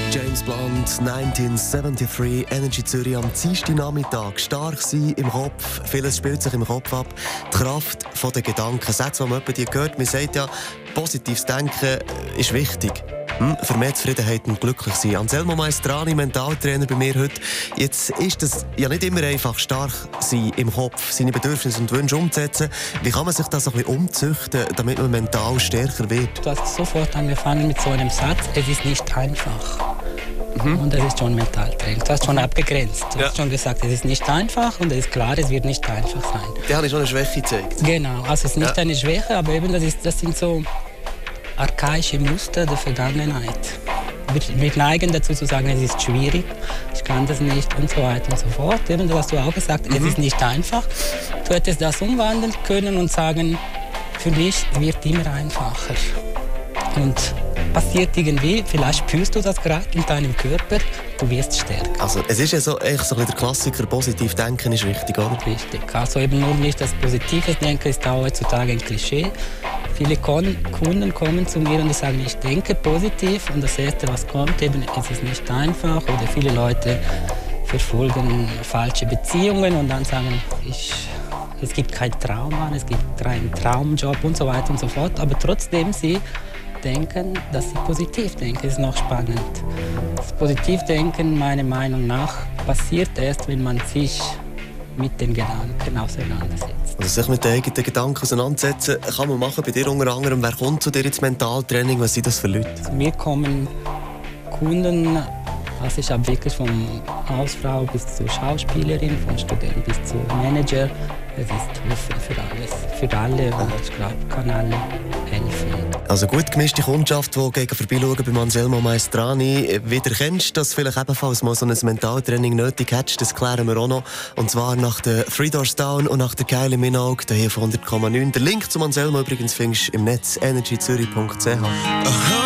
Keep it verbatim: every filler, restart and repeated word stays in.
James Blunt, neunzehnhundertdreiundsiebzig, Energy Zürich am Dienstagnachmittag. Stark sein im Kopf, vieles spielt sich im Kopf ab. Die Kraft der Gedanken, Sätze, die man die gehört, man sagt ja, positives Denken ist wichtig. Hm, für mehr Zufriedenheit und glücklich sein. Anselmo Maestrani, Mentaltrainer bei mir heute. Jetzt ist es ja nicht immer einfach, stark sein im Kopf, seine Bedürfnisse und Wünsche umzusetzen. Wie kann man sich das ein bisschen umzüchten, damit man mental stärker wird? Du hast sofort angefangen mit so einem Satz, es ist nicht einfach. Mhm. Und das ist schon Mentaltraining. Du hast schon abgegrenzt. Du ja. hast schon gesagt, es ist nicht einfach und es ist klar, es wird nicht einfach sein. Der hat schon eine Schwäche gezeigt. Genau, also es ist nicht ja. eine Schwäche, aber eben das, ist, das sind so archaische Muster der Vergangenheit. Wir, wir neigen dazu zu sagen, es ist schwierig, ich kann das nicht und so weiter und so fort. Eben, das hast du auch gesagt, mhm. es ist nicht einfach. Du hättest das umwandeln können und sagen, für mich wird immer einfacher. Und passiert irgendwie, vielleicht spürst du das gerade in deinem Körper, du wirst stärker. Also es ist ja so, echt so ein der Klassiker, positiv denken ist wichtig, oder? Richtig. Also eben nur nicht das positive Denken ist auch heutzutage ein Klischee. Viele Kunden kommen zu mir und die sagen, ich denke positiv und das Erste, was kommt, eben, es ist nicht einfach. Oder viele Leute verfolgen falsche Beziehungen und dann sagen, ich, es gibt kein Trauma, es gibt keinen Traumjob und so weiter und so fort. Aber trotzdem, sie denken, dass sie positiv denken, das ist noch spannend. Das Positivdenken, meiner Meinung nach, passiert erst, wenn man sich mit den Gedanken auseinandersetzt. Also sich mit den eigenen Gedanken auseinandersetzen kann man machen. Bei dir unter anderem, wer kommt zu dir ins Mentaltraining? Was sind das für Leute? Zu mir kommen Kunden, also ich habe wirklich von Hausfrau bis zur Schauspielerin, von Student bis zum Manager. Es ist offen für alles, für alle und ich glaube, kann alle helfen. Also gut gemischte Kundschaft, die gegen vorbeischauen bei Anselmo Maestrani. Wieder kennst du das vielleicht ebenfalls mal so ein Mentaltraining nötig hättest, das klären wir auch noch. Und zwar nach der Three Doors Down und nach der Kylie Minogue, hier auf hundert Komma neun. Der Link zum Anselmo übrigens findest du im Netz energy zürich punkt c h.